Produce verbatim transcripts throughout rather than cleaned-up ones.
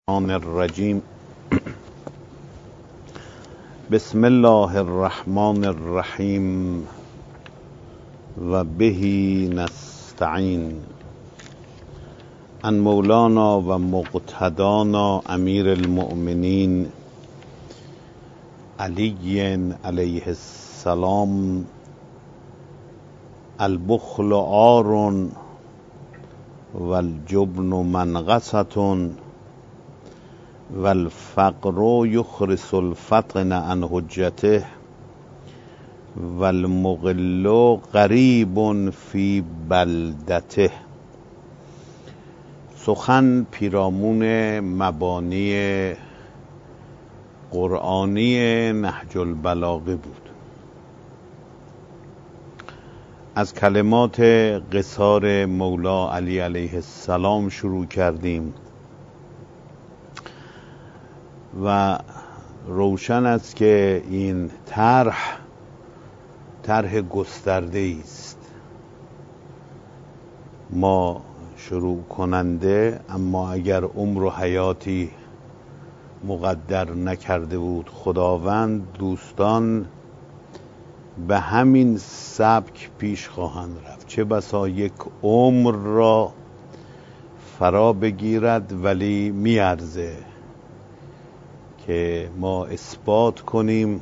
الرحمن الرجیم. بسم الله الرحمن الرحیم و بهی نستعین. ان مولانا و مقتدانا امیر المؤمنین علی علیه السلام. البخل عار و الجبن منغصة و الفقر یخرس الفطن عن حجته و المقل غریب فی بلدته. سخن پیرامون مبانی قرآنی نهج البلاغه بود. از کلمات قصار مولا علی علیه السلام شروع کردیم و روشن است که این طرح طرح گسترده است. ما شروع کننده، اما اگر عمر و حیاتی مقدر نکرده بود خداوند، دوستان به همین سبک پیش خواهند رفت. چه بسا یک عمر را فرا بگیرد، ولی میارزه که ما اثبات کنیم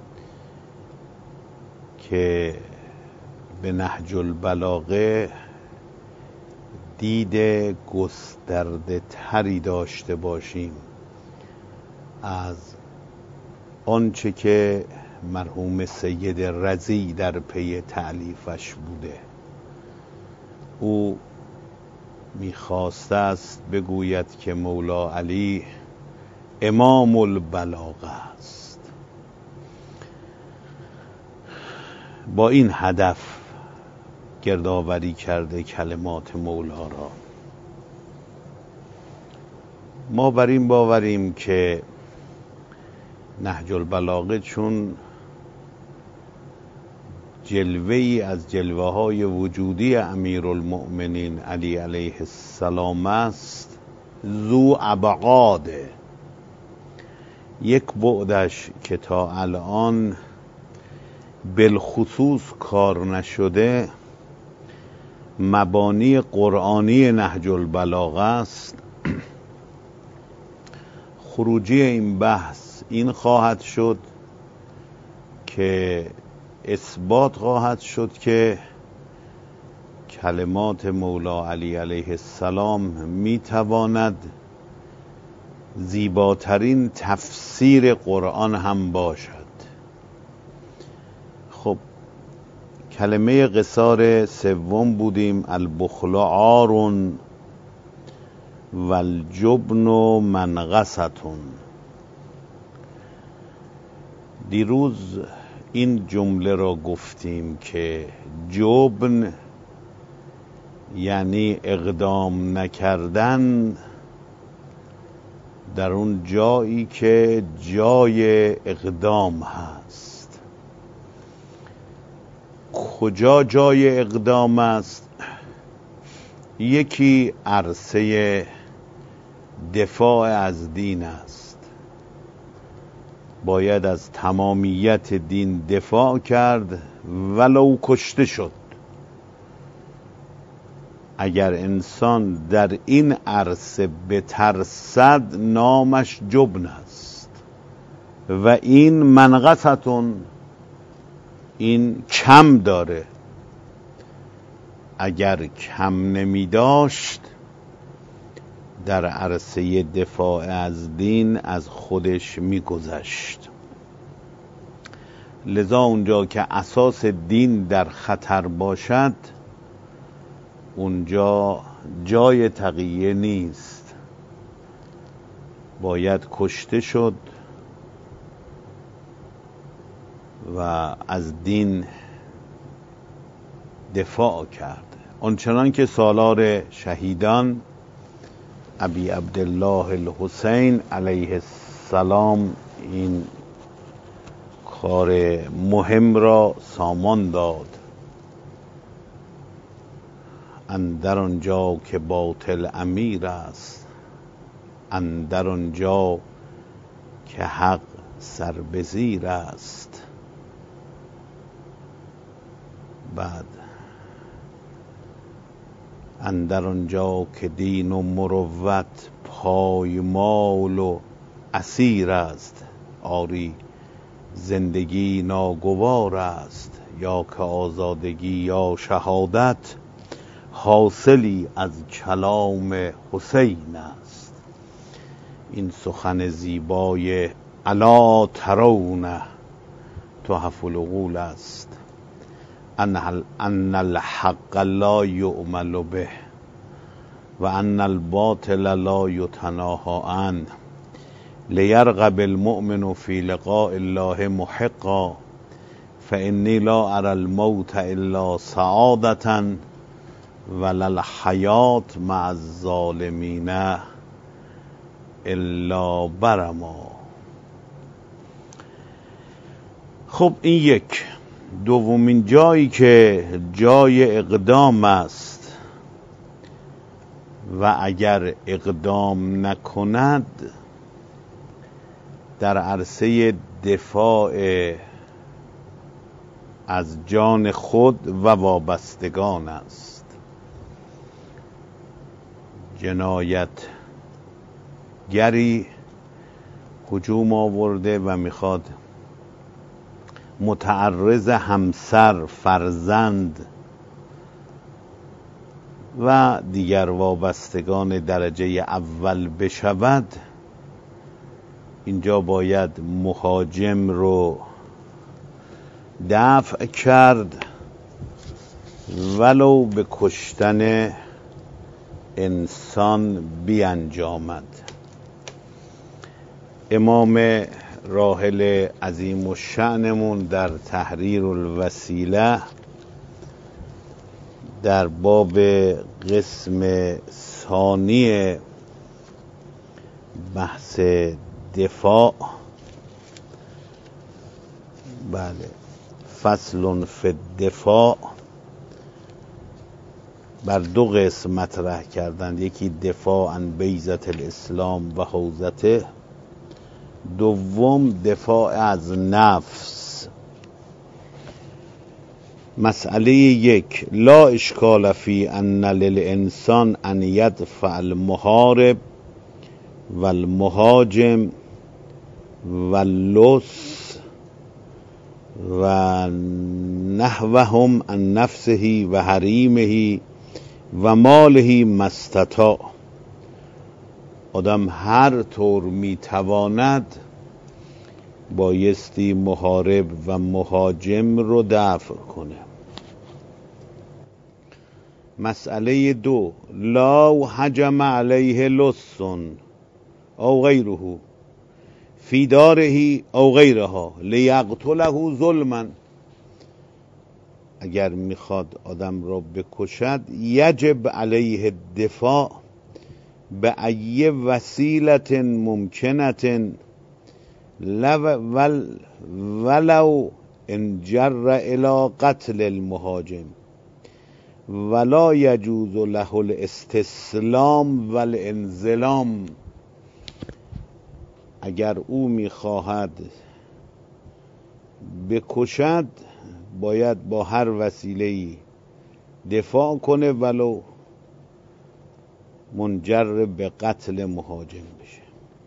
که به نهج البلاغه دید گسترده تری داشته باشیم از آنچه که مرحوم سید رضی در پی تألیفش بوده. او میخواسته است بگوید که مولا علی امام البلاغه است. با این هدف گردآوری کرده کلمات مولا را. ما بر این باوریم که نهج البلاغه چون جلوه‌ای از جلوه های وجودی امیرالمؤمنین علی علیه السلام است، ذو ابعاده. یک بعدش که تا الان بالخصوص کار نشده مبانی قرآنی نهج البلاغه است. خروجی این بحث این خواهد شد که اثبات خواهد شد که کلمات مولا علی علیه السلام میتواند زیباترین تفسیر قرآن هم باشد. خب کلمه قصار سوم بودیم، البخل عار و الجبن منغصة. دیروز این جمله را گفتیم که جبن یعنی اقدام نکردن در اون جایی که جای اقدام هست. کجا جای اقدام است؟ یکی عرصه دفاع از دین است. باید از تمامیت دین دفاع کرد ولو کشته شد. اگر انسان در این عرصه بترسد نامش جبن است و این منغصة، این کم داره. اگر کم نمی داشت در عرصه دفاع از دین از خودش می گذشت. لذا اونجا که اساس دین در خطر باشد اونجا جای تقیه نیست، باید کشته شد و از دین دفاع کرد. آنچنان که سالار شهیدان ابی عبدالله الحسین علیه السلام این کار مهم را سامان داد. اندر آنجا که باطل امیر است اندر آنجا که حق سر به زیر است. بعد اندر آنجا که دین و مروت پایمال و اسیر است. آری زندگی ناگوار است، یا که آزادگی یا شهادت حاصلی از کلام حسین است. این سخن زیبای الا ترون تحف العقول است. ان الحق لا یعمل به و ان الباطل لا یتناهی عنه لیرغب المؤمن فی لقاء الله محقا فانی لا اری الموت الا سعادة ولا الحیات مع الظالمین الا برما. خب این یک. دومین جایی که جای اقدام است و اگر اقدام نکند در عرصه دفاع از جان خود و وابستگان است. جنایت گری هجوم آورده و میخواد متعرض همسر، فرزند و دیگر وابستگان درجه اول بشود. اینجا باید مهاجم رو دفع کرد ولو به کشتن انسان بیانجامد. امام راحل عظیم الشأنمون در تحریر الوسیله در باب قسم ثانی بحث دفاع، بله، فصل فی الدفاع، بر دو قسم مطرح کردند. یکی دفاع عن بیضة الاسلام و حوزته، دوم دفاع از نفس. مسئله یک: لا اشکال فی ان للانسان ان یدفع المحارب و المهاجم و اللص و نحوهم عن نفسه و حریمه و ماله ما استطاع. آدم هر طور میتواند بایستی محارب و مهاجم رو دفع کنه. مسئله دو: لا هجم علیه لص او غیره فی داره او غیرها لیقتله ظلما. اگر میخواد آدم را بکشد یجب علیه الدفاع به ای وسیلت ممکنت ولو انجر الى قتل المهاجم ولا یجوز له الاستسلام والانظلام. اگر او میخواهد بکشد باید با هر وسیله‌ای دفاع کنه ولو منجر به قتل مهاجم بشه.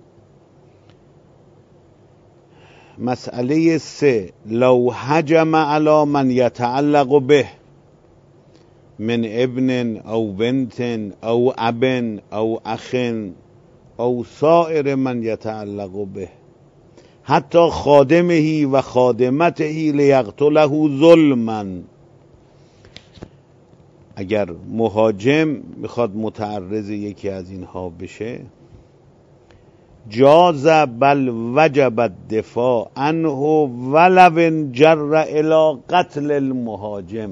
مسئله سه: لو هجم علی من یتعلق به من ابن او بنت او اب او اخ او سائر من یتعلق به حتی خادمه و خادمته لیقتله ظلما. اگر مهاجم میخواد متعرض یکی از اینها بشه جاز بل وجب الدفاع عنه ولو انجر الی قتل المهاجم.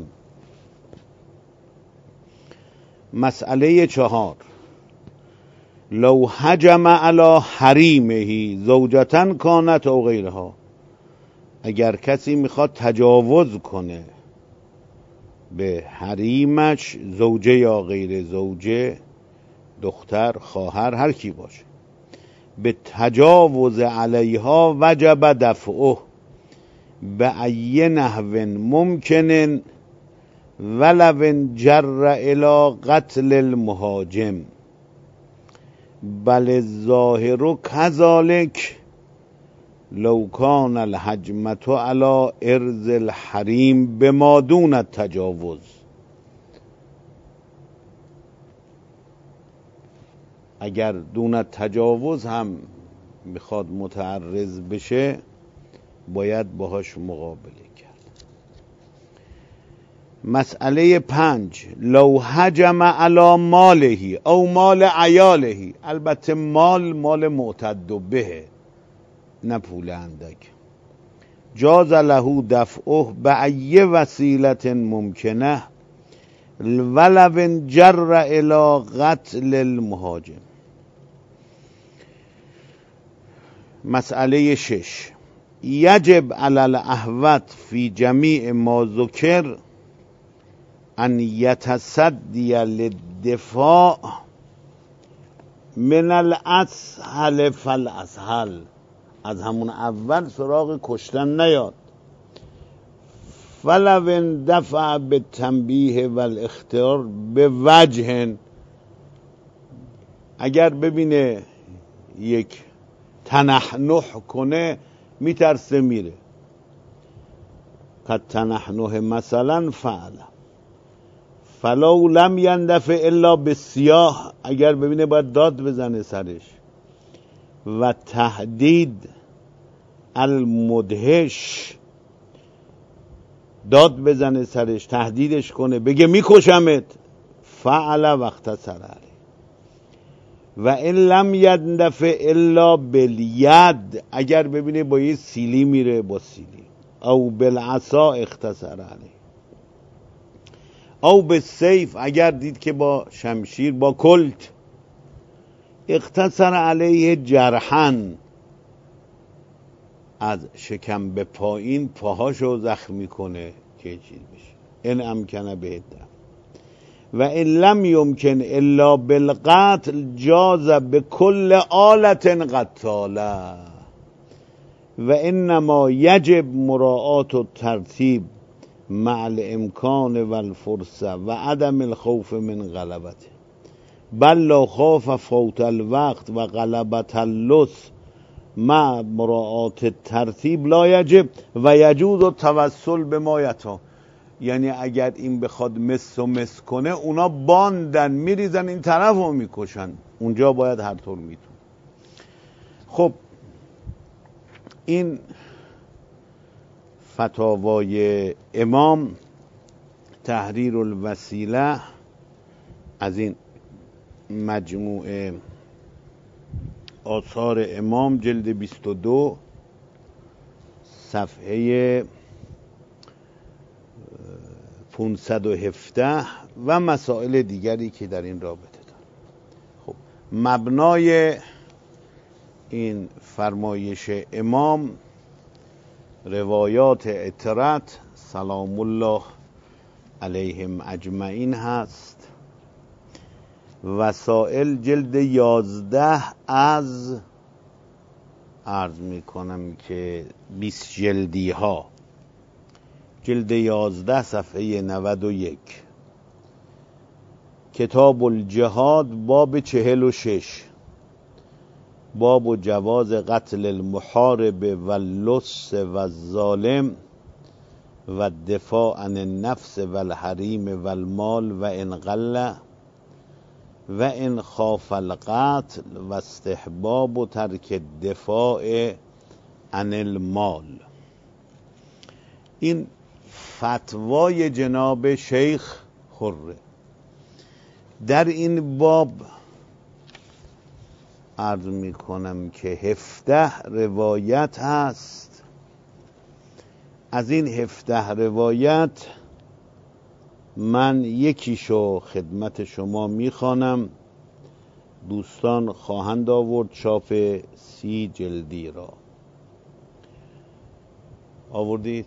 مسئله چهار: لو هجم علی حریمه زوجة کانت او غیرها. اگر کسی میخواد تجاوز کنه به حریمش، زوجه یا غیر زوجه، دختر، خواهر، هر کی باشه، به تجاوز علیها وجب دفعه به ای نحو ممکن ولو جر الی قتل المهاجم بل الظاهر کذالک لو کان الهجمة علی ارض الحریم بما دون التجاوز. اگر دون تجاوز هم میخواد متعرض بشه باید باهاش مقابله کرد. مسئله پنج، لو هجم علی ماله او مال عیاله، البته مال مال معتد به نه پول اندک، جاز له دفعه به ای وسیلت ممکنه ولو جر الی قتل المهاجم. مسئله شش، یجب علی الاحوط فی جمیع ما ذکر ان یتصدی للدفاع من الاسهل فالاسهل، از همون اول سراغ کشتن نیاد. فلو اندفع به تنبیه و الاختیار به وجه، اگر ببینه یک تنحنح کنه میترسه میره، قد تنحنح مثلا فعل. فلو لم یندفع الا بالسیاح، اگر ببینه باید داد بزنه سرش. و تهدید المدهش، داد بزنه سرش، تهدیدش کنه، بگه میکشمت، فعل وقت سره. و این لم یندفع الا بالید، اگر ببینه با یه سیلی میره با سیلی، او بالعصا اختصر علیه، او بالسیف، اگر دید که با شمشیر با کلت، اختصر علیه جرحن، از شکم به پایین پاهاشو زخمی کنه که چیز بشه. این امکنه بهده. و این لم یمکن الا بالقتل جاز به کل آلت قتاله. و انما یجب مراعات و ترتیب مع الامکان و الفرصه و عدم الخوف من غلبته، بل لا خوف فوت الوقت و غلبت اللص مع مراعات ترتیب لا یجب و یجوز و توسل به مایتا. یعنی اگر این بخواد مس و مس کنه اونا باندن میریزن این طرف رو میکشن، اونجا باید هر طور میتون. خب این فتاوای امام تحریر الوسیله از این مجموعه آثار امام، جلد بیست و دو صفحه پانصد و هفده و مسائل دیگری که در این رابطه دارد. خب مبنای این فرمایش امام روایات اطرت سلام الله علیهم اجمعین هست. وسائل جلد یازده از عرض می کنم که بیست جلدی ها، جلد یازده صفحه نود و یک. کتاب الجهاد باب چهل و شش، باب جواز قتل المحارب و اللص و الظالم و دفاع عن النفس و الحریم و المال و ان قل و ان خاف القتل و استحباب و ترک الدفاع عن المال. این فتوای جناب شیخ خره. در این باب عرض می کنم که هفده روایت هست. از این هفده روایت من یکیشو خدمت شما میخوانم، دوستان خواهند آورد چاپ سی جلدی را. آوردید؟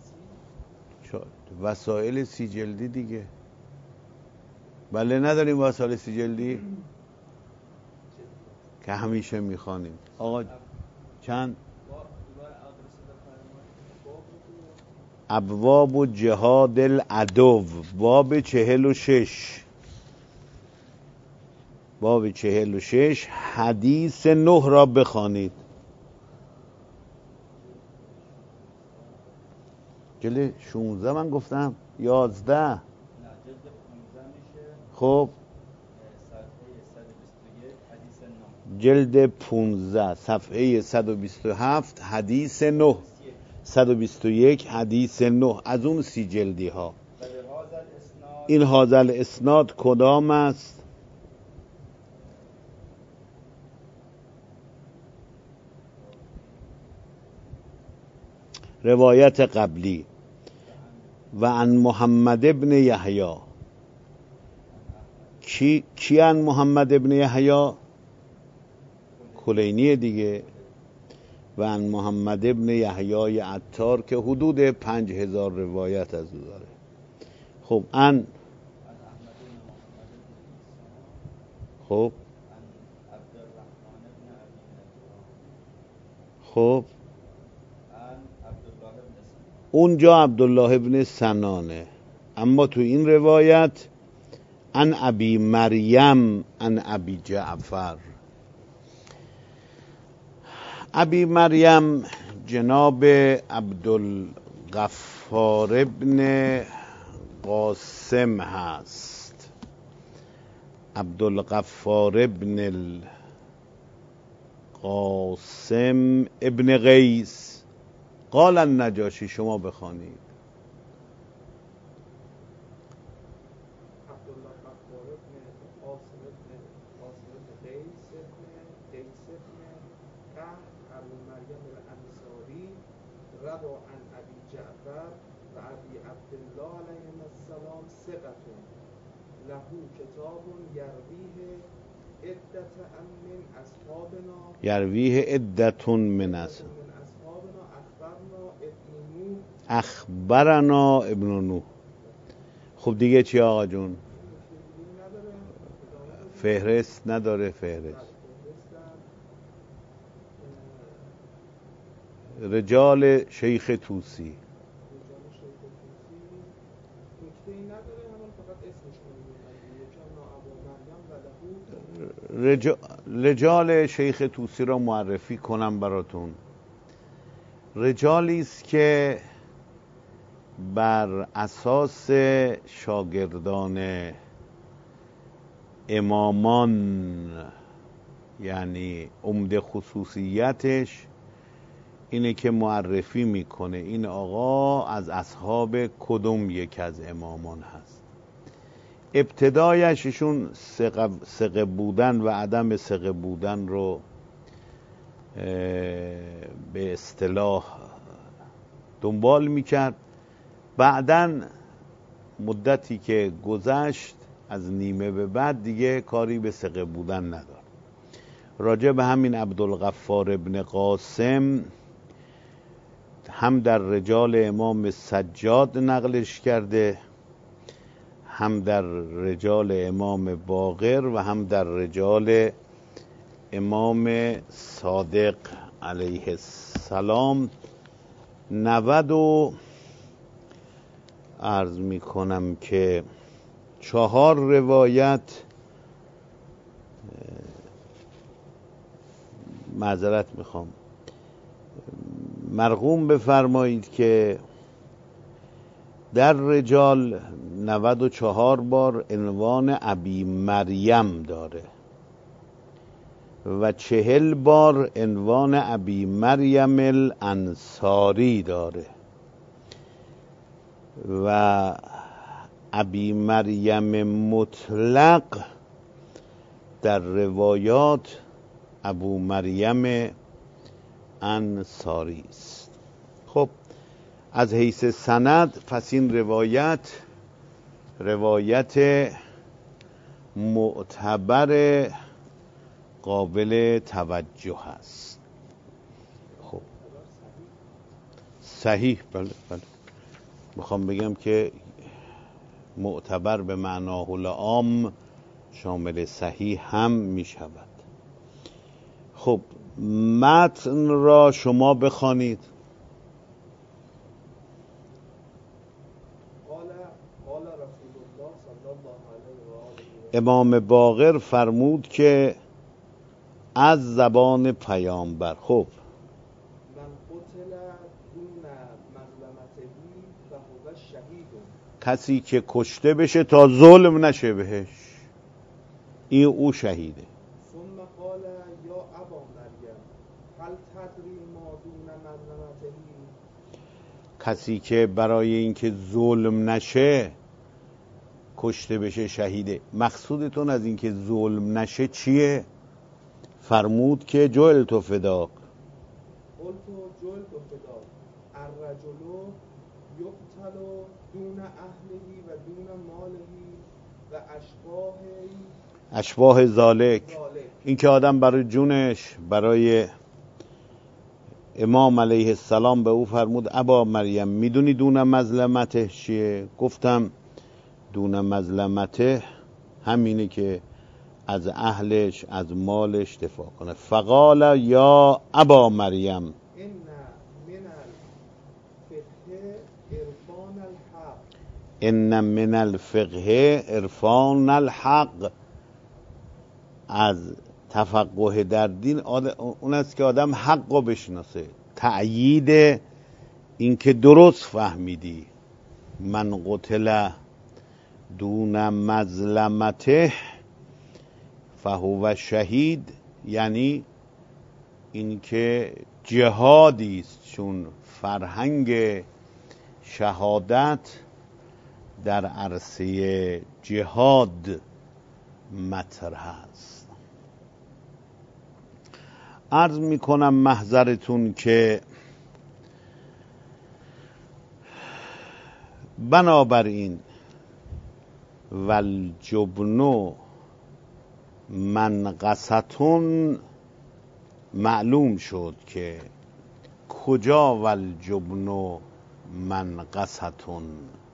وسائل سی جلدی دیگه. بله نداریم وسائل سی جلدی؟ که همیشه میخوانیم. آقا چند؟ ابواب و جهاد العدو، باب چهل و شش، باب چهل و شش، حدیث نه را بخوانید. جلد شونزده من گفتم یازده. خب جلد پونزده صفحه صد و بیست و هفت حدیث نه، صد و بیست و یک حدیث نه، از اون سی جلدی ها. این هذا الاسناد کدام است؟ روایت قبلی. و عن محمد ابن یحیی. کی کی عن محمد ابن یحیی؟ کلینی دیگه. و عن محمد ابن یحیی عطار که حدود پنج هزار روایت از او داره. خب عن خب خب اونجا عبدالله ابن سنانه، اما تو این روایت عن ابی مریم عن ابی جعفر. ابی مریم جناب عبدالغفار ابن قاسم هست، عبدالغفار ابن القاسم ابن قیس. قال النجاشی، شما بخوانید. عبدالغفار ابن قاسم ابن قاسم ابن قیس ابن قیس ابن قهر ابو مریم الانصاری روى عن ابی جعفر و ابی عبدالله علیهم السلام ثقة له کتاب یرویه عدة من اصحابنا یرویه عدة من اصحابنا اخبرنا ابن نوح. خب دیگه چی آقا جون؟ فهرست نداره. فهرست رجال شیخ توسی. رجال, رجال شیخ توسی را معرفی کنم براتون. رجالی است که بر اساس شاگردان امامان، یعنی عمده خصوصیتش اینه که معرفی میکنه این آقا از اصحاب کدوم یک از امامان هست. ابتدایش ایشون ثقه بودن و عدم ثقه بودن رو به اصطلاح دنبال میکرد. بعدن مدتی که گذشت از نیمه به بعد دیگه کاری به ثقه بودن ندار. راجع به همین عبدالغفار ابن قاسم هم در رجال امام سجاد نقلش کرده، هم در رجال امام باقر و هم در رجال امام صادق علیه السلام. نود و عرض می کنم که چهار روایت، معذرت میخوام، مرقوم بفرمایید که در رجال نود و چهار بار عنوان ابی مریم داره و چهل بار عنوان ابی مریم الانصاری داره و ابی مریم مطلق در روایات ابو مریم انصاری است. خب از حیث سند پس این روایت روایت معتبر قابل توجه است. خب صحیح، بله بله، میخوام بگم که معتبر به معناه العام شامل صحیح هم میشود. خب متن را شما بخوانید. قال قال رسول الله صلی الله علیه و آله امام باقر فرمود که از زبان پیامبر، خب من قتل دون مظلمته فهو شهید. کسی که کشته بشه تا ظلم نشه بهش، این او شهیده. ثم قال یا ابا مریم هل تدری ما دون مظلمته. کسی که برای اینکه ظلم نشه کشته بشه شهیده. مقصودتون از اینکه ظلم نشه چیه؟ فرمود که جعلت فداک. قلت جعلت فداک الرجل یقتل دون اهله و دون ماله و اشباه اشباه ذالک. ذالک. این که آدم برای جونش، برای امام علیه السلام به او فرمود ابا مریم میدونی دون مظلمته چیه؟ گفتم دون مظلمته همینه که از اهلش، از مالش دفاع کنه. فقال یا ابا مریم ان من الفقه عرفان الحق. ان من الفقه عرفان الحق. از تفقه در دین اون است که آدم حق رو بشناسه، تأیید این که درست فهمیدی. من قتل دون مظلمته فهو شهید، یعنی این که جهادی است، چون فرهنگ شهادت در عرصه جهاد مطرح است. عرض میکنم محضرتون که بنابراین والجبن منقصتون معلوم شد که کجا والجبن منقصتون.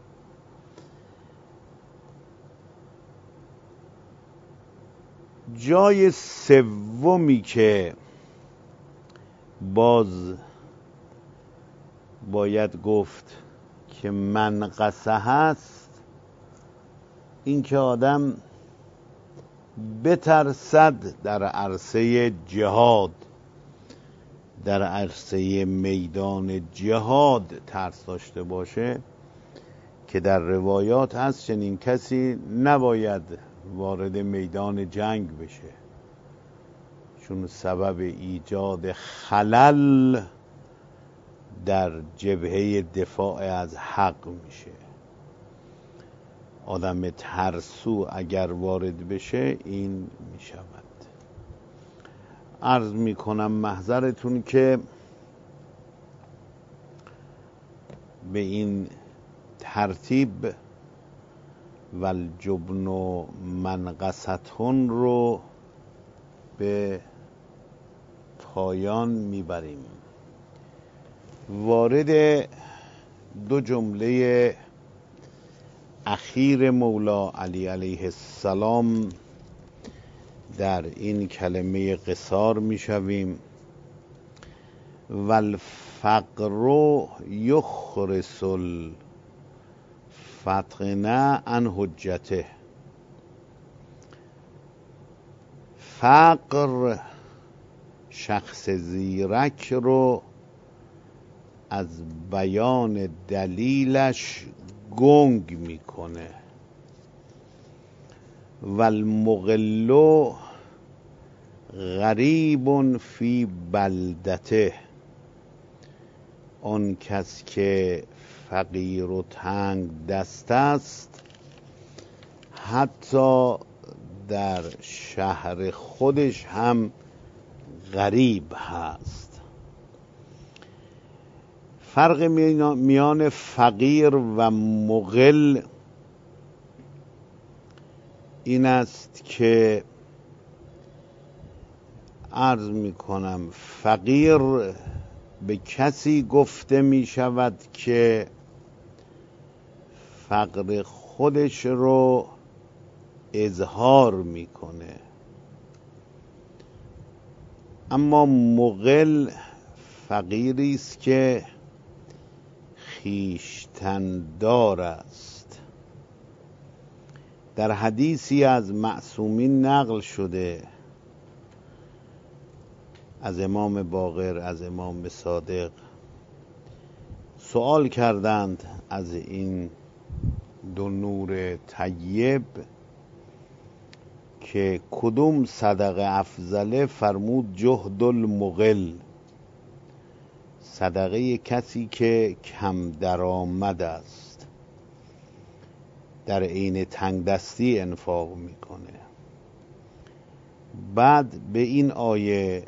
جای سومی که باز باید گفت که منقصه هست، این که آدم بترسد در عرصه جهاد، در عرصه میدان جهاد ترس داشته باشه، که در روایات هست چنین کسی نباید وارد میدان جنگ بشه، چون سبب ایجاد خلل در جبهه دفاع از حق میشه. آدم ترسو اگر وارد بشه این میشود. عرض میکنم محضرتون که به این ترتیب والجبن منقصتون رو به پایان میبریم. وارد دو جمله اخیر مولا علی علیه السلام در این کلمه قصار میشویم. والفقر یخرس الفتقنه عن حجته. فقر شخص زیرک رو از بیان دلیلش گنگ میکنه. والمقل غریب فی بلدته. آن کس که فقیر و تنگ دست است حتی در شهر خودش هم غریب هست. فرق میان فقیر و مقل این است که عرض میکنم فقیر به کسی گفته می شود که فقر خودش رو اظهار میکنه. اما مقل فقیری است که خویشتن‌دار است. در حدیثی از معصومین نقل شده، از امام باقر، از امام صادق، سوال کردند از این دو نور طیب که کدوم صدقه افضله؟ فرمود جهد المقل، صدقه کسی که کم درآمد است، در عین تنگ دستی انفاق میکنه. بعد به این آیه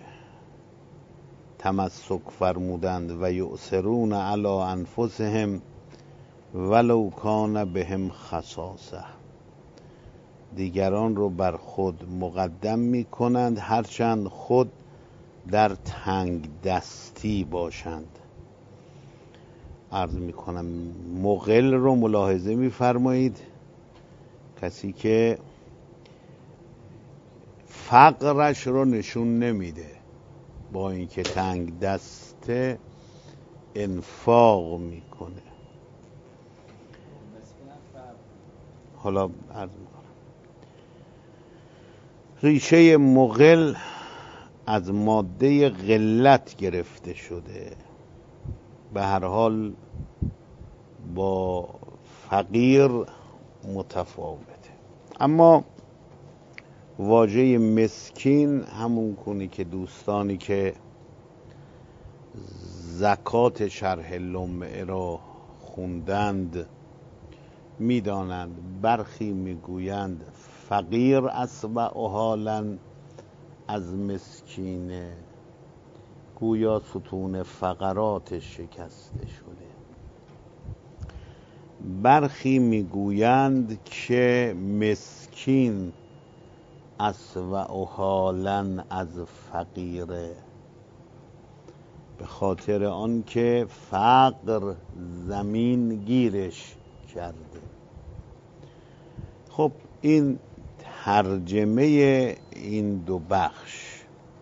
تمسک فرمودند و یؤثرون علی انفسهم ولو کان بهم خصاصه، دیگران رو بر خود مقدم میکنند هرچند خود در تنگ دستی باشند. عرض میکنم مقل رو ملاحظه میفرمایید، کسی که فقرش رو نشون نمیده، با اینکه تنگ دسته انفاق میکنه. حالا عرض میکنم ریشه مقل از ماده قلت گرفته شده، به هر حال با فقیر متفاوته. اما واژه مسکین همون کنی که دوستانی که زکات شرح لمعه را خوندند میدانند. برخی میگویند فقیر اصبع حالا از مسکینه، گویا ستون فقرات شکسته شده. برخی میگویند که مسکین اصبع حالا از فقیره، به خاطر آنکه فقر زمین گیرش کرده. خب این ترجمه این دو بخش.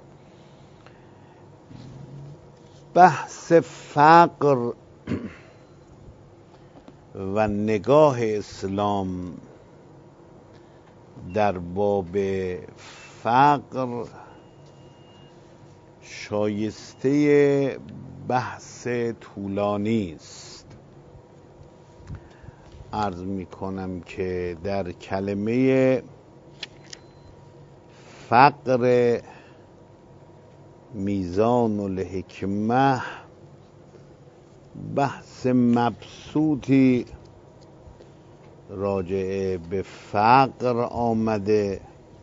بحث فقر و نگاه اسلام در باب فقر شایسته بحث طولانی است. عرض می کنم که در کلمه فقر میزان الحکمه بحث مبسوطی راجع به فقر آمده،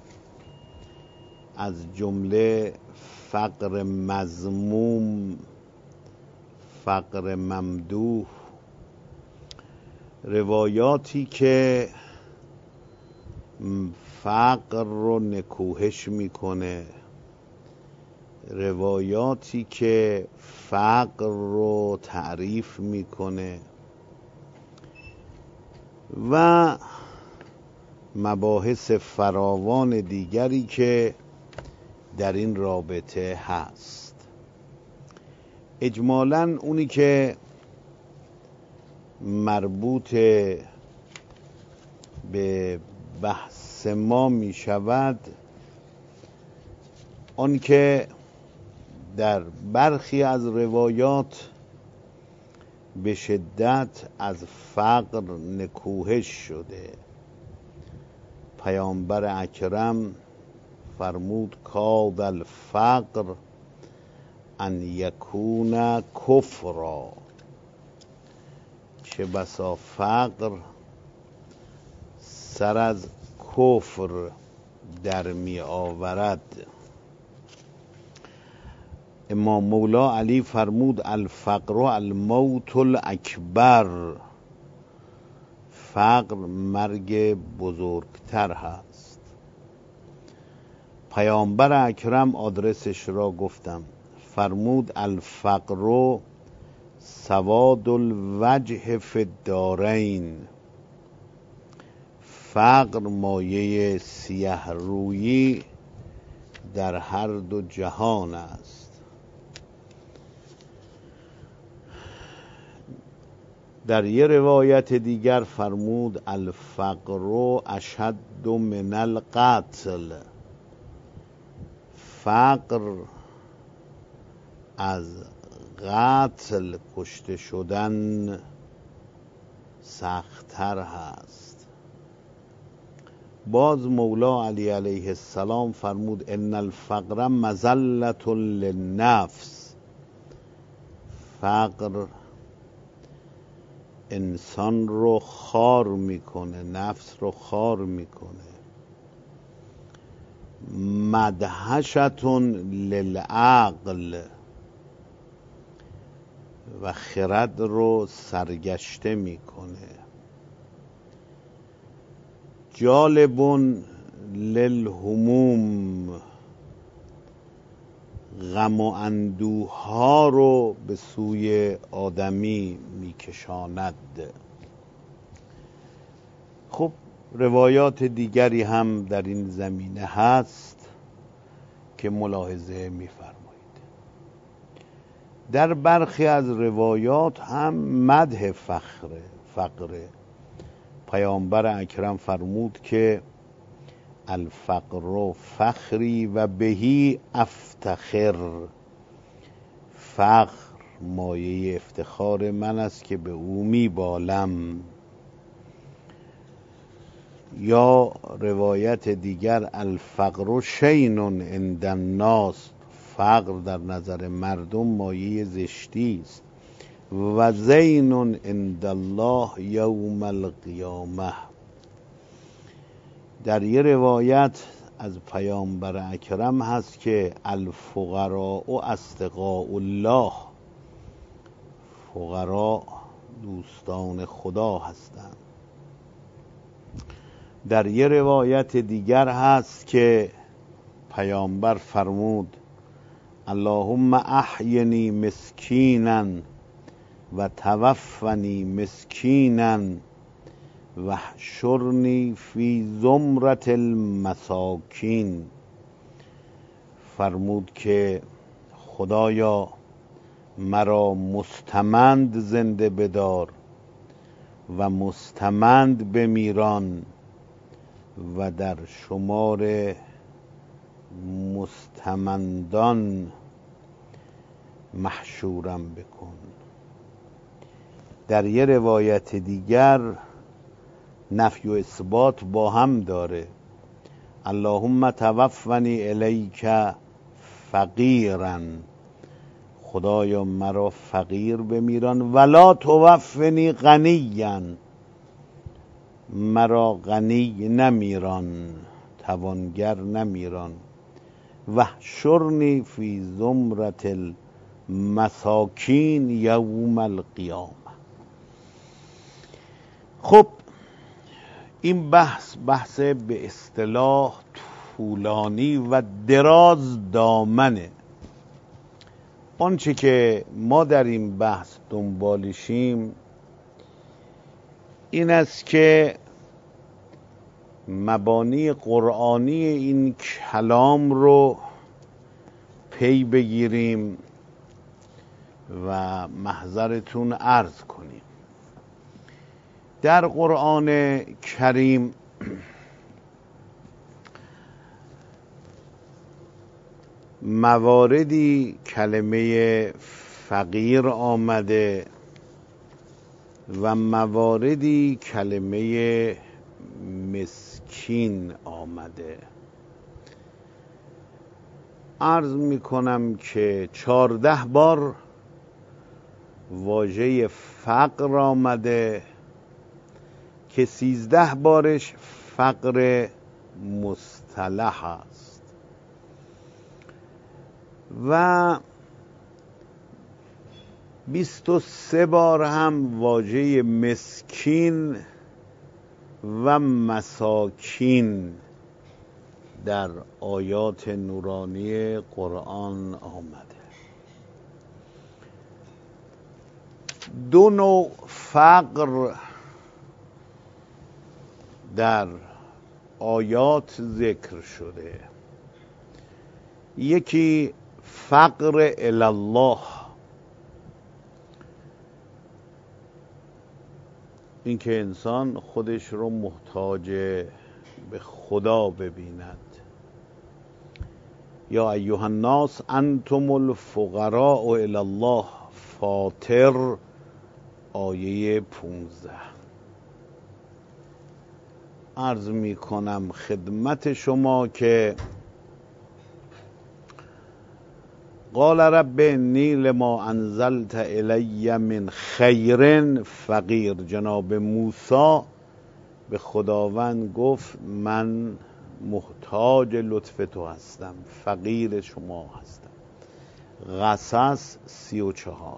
از جمله فقر مذموم، فقر ممدوح، روایاتی که فقر رو نکوهش میکنه، روایاتی که فقر رو تعریف میکنه و مباحث فراوان دیگری که در این رابطه هست. اجمالاً اونی که مربوط به بحث ما می شود آن که در برخی از روایات به شدت از فقر نکوهش شده. پیامبر اکرم فرمود کاد الفقر ان یکون کفرا، چه بسا فقر سر از کفر در می آورد. امام مولا علی فرمود الفقر الموت الاکبر، فقر مرگ بزرگتر هست. پیامبر اکرم آدرسش را گفتم، فرمود الفقر سواد الوجه فی الدارین، فقر مایه سیه رویی در هر دو جهان است. در یه روایت دیگر فرمود الفقر اشد من القتل، فقر از قتل کشته شدن سخت‌تر هست. باز مولا علی علیه السلام فرمود ان الفقر مذلة للنفس، فقر انسان رو خوار میکنه، نفس رو خوار میکنه. مدهشة للعقل، و خرد رو سرگشته میکنه. جالب للهموم، غم و اندوه ها رو به سوی آدمی میکشاند. خب روایات دیگری هم در این زمینه هست که ملاحظه میفرمایید. در برخی از روایات هم مدح فقره فقره پیامبر اکرم فرمود که الفقر فخری و بهی افتخر، فقر مایه افتخار من است که به او میبالم. یا روایت دیگر الفقر شین عند الناس، فقر در نظر مردم مایه زشتی است. و زین عند الله یوم القیامه. در یه روایت از پیامبر اکرم هست که الفقراء اصدقاء الله، فقرا دوستان خدا هستند. در یه روایت دیگر هست که پیامبر فرمود اللهم احینی مسکینا و توفنی مسکینا و احشرنی فی زمرة المساکین. فرمود که خدایا مرا مستمند زنده بدار و مستمند بمیران و در شمار مستمندان محشورم بکن. در یه روایت دیگر نفی و اثبات با هم داره. اللهم توفنی الیک فقیرا، خدایا مرا فقیر بمیران، ولا توفنی غنیا، مرا غنی نمیران، توانگر نمیران. واحشرنی فی زمرة المساکین یوم القیامه. خب این بحث بحث به اصطلاح طولانی و دراز دامنه. آنچه که ما در این بحث دنبالشیم این است که مبانی قرآنی این کلام رو پی بگیریم و محضرتون عرض کنیم. در قرآن کریم مواردی کلمه فقیر آمده و مواردی کلمه مسکین آمده. عرض می کنم که چهارده بار واژه فقر آمده که سیزده بارش فقر مصطلح است و بیست و سه بار هم واژه مسکین و مساکین در آیات نورانی قرآن آمده. دو نوع فقر در آیات ذکر شده. یکی فقر الله، اینکه انسان خودش رو محتاج به خدا ببیند. یا ایها الناس انتم الفقراء الی الله، فاطر آیه پونزده. عرض می کنم خدمت شما که قال رب انی لما انزلت الی من خیر فقیر. جناب موسی به خداوند گفت من محتاج لطف تو هستم، فقیر شما هستم. قصص سی و چهار.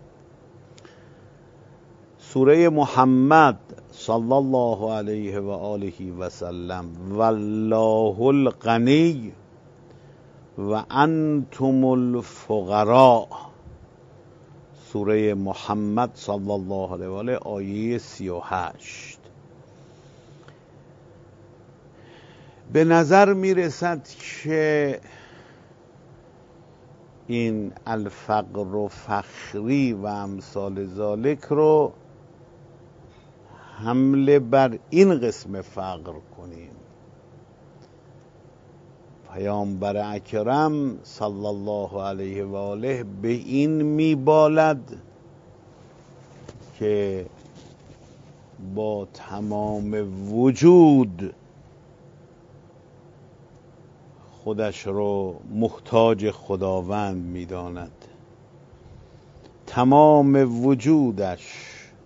سوره محمد صلی الله علیه و آله و سلم، والله الغنی و انتم الفقراء. سوره محمد صلی الله علیه و آله آیه سی و هشت. به نظر می رسد که این الفقر و فخری و امثال ذالک رو حمله بر این قسم فقر کنیم. پیامبر اکرم صلی الله علیه و آله به این میبالد که با تمام وجود خودش رو محتاج خداوند میداند. تمام وجودش،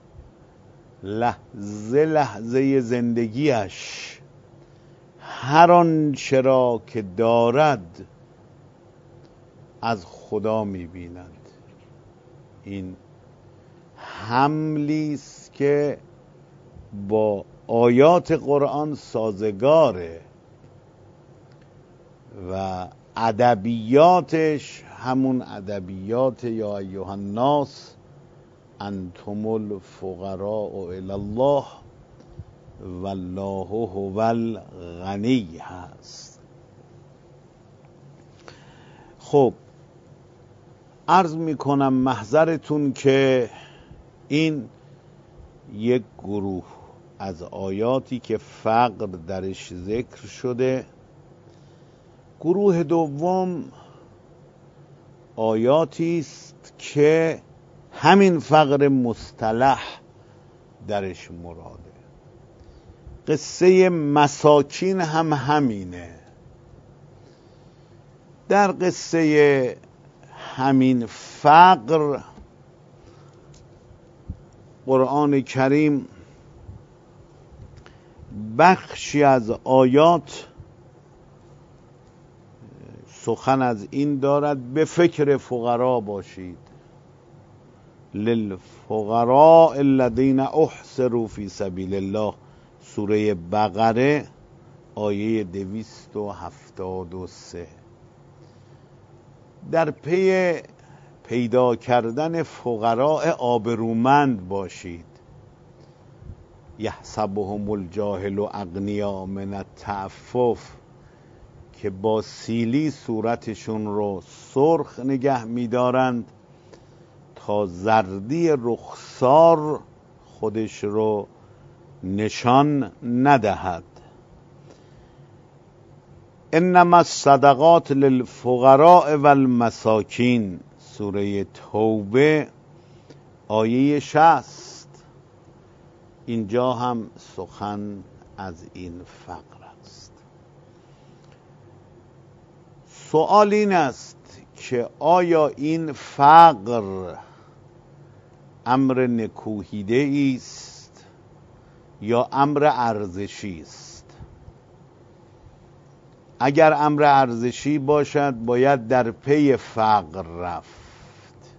لحظه لحظه زندگیش، هر آنچه را که دارد از خدا می‌بیند. این حملی است که با آیات قرآن سازگاره و ادبیاتش همون ادبیات یا ایها الناس انتم الفقراء الی الله والله هو الغنی هست. خب عرض میکنم محضرتون که این یک گروه از آیاتی که فقر درش ذکر شده. گروه دوم آیاتی است که همین فقر مصطلح درش مراده. قصه مساکین هم همینه. در قصه همین فقر قرآن کریم بخشی از آیات سخن از این دارد به فکر فقرا باشید. للفقراء الذین احصروا فی سبیل الله، سوره بقره آیه دویست و هفتاد و سه. در پی پیدا کردن فقراء آبرومند باشید. یحسبهم الجاهل اغنیا من التعفف، که با سیلی صورتشون رو سرخ نگه می‌دارند تا زردی رخسار خودش رو نشان ندهد. انما الصدقات للفقراء والمساکین، سوره توبه آیه شصت. اینجا هم سخن از این فقر است. سوال این است که آیا این فقر امر نکوهیده است یا امر ارزشی است؟ اگر امر ارزشی باشد باید در پی فقر رفت.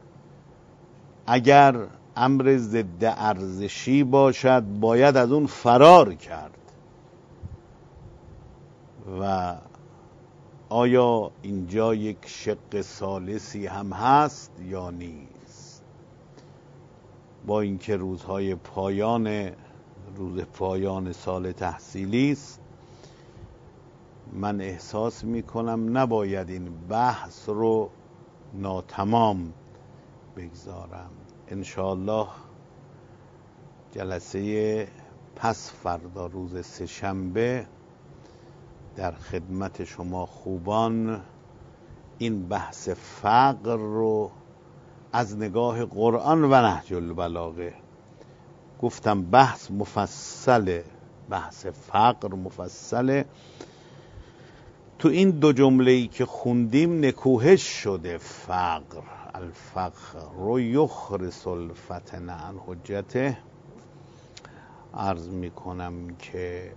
اگر امر ضد ارزشی باشد باید از اون فرار کرد. و آیا اینجا یک شق ثالثی هم هست یا نیست؟ با اینکه روزهای پایان روز پایان سال تحصیلی است، من احساس میکنم نباید این بحث رو ناتمام بگذارم. انشاءالله جلسه پس فردا روز سه‌شنبه در خدمت شما خوبان این بحث فقر رو از نگاه قرآن و نهج البلاغه، گفتم بحث مفصله، بحث فقر مفصله. تو این دو جمله‌ای که خوندیم نکوهش شده فقر، الفقر رو یخرس الفتن عن حجته. عرض میکنم که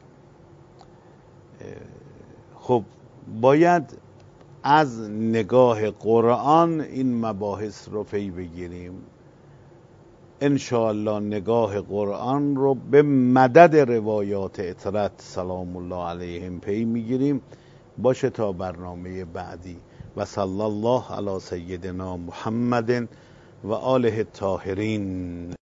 خب باید از نگاه قرآن این مباحث رو پی بگیریم. انشاءالله نگاه قرآن رو به مدد روایات اطرت سلام الله علیهم پی میگیریم. باشه تا برنامه بعدی. و صلی الله علی سیدنا محمد و آله الطاهرین.